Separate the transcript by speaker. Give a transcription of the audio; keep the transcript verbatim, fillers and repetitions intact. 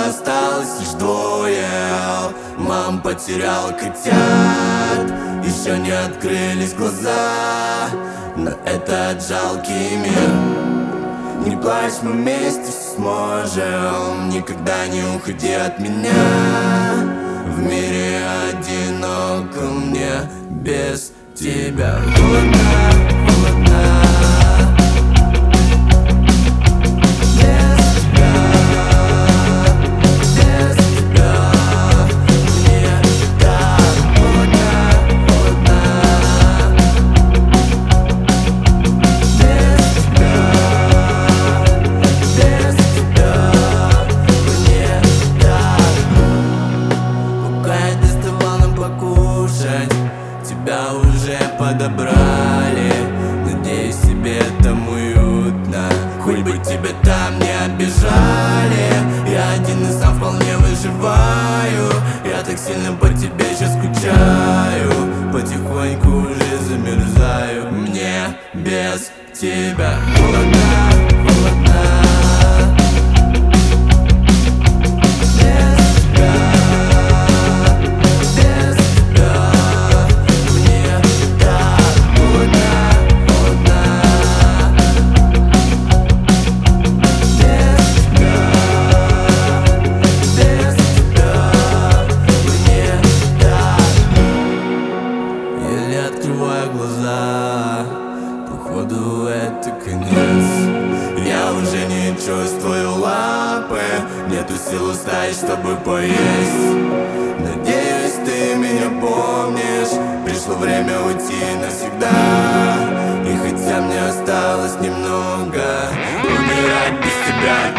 Speaker 1: осталось лишь двое. Мам потеряла котят, еще не открылись глаза на этот жалкий мир. Не плачь, мы вместе сможем, никогда не уходи от меня. В мире одиноко мне без тебя. Холодно, холодно. Тебя уже подобрали, надеюсь, тебе там уютно. Хоть бы тебя там не обижали. Я один и сам вполне выживаю. Я так сильно по тебе сейчас скучаю. Потихоньку уже замерзаю. Мне без тебя холодно, холодно. Открываю глаза, походу это конец. Я уже не чувствую лапы, нету сил устать, чтобы поесть. Надеюсь, ты меня помнишь. Пришло время уйти навсегда. И хотя мне осталось немного, умирать без тебя.